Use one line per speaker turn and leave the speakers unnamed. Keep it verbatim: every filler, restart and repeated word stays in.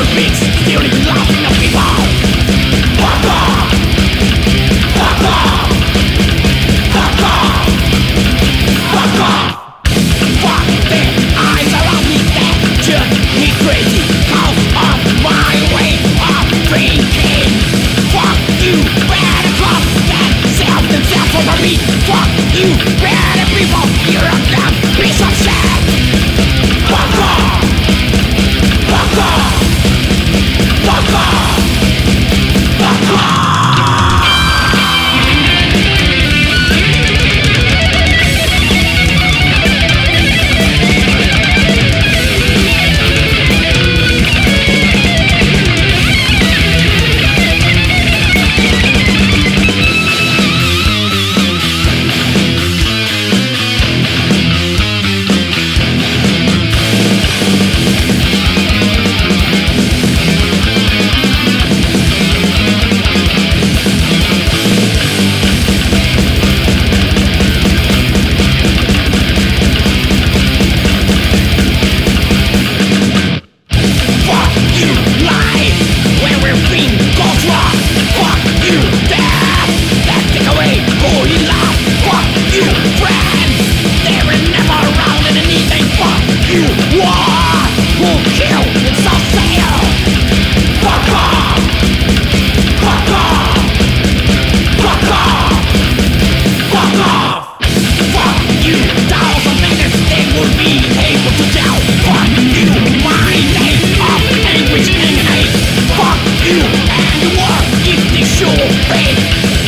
your pigs, stealing laughing of people. Fuck off! Fuck off! Fuck off! Fuck off! Fuck the eyes around me that turn me crazy. Out of my way of drinking. Fuck you, bad cops that sell themselves over me. Fuck you, bad people, you're a damn piece of shit. Fuck off! Fuck off! Fuck off! Fuck off! And the war, if they show faith.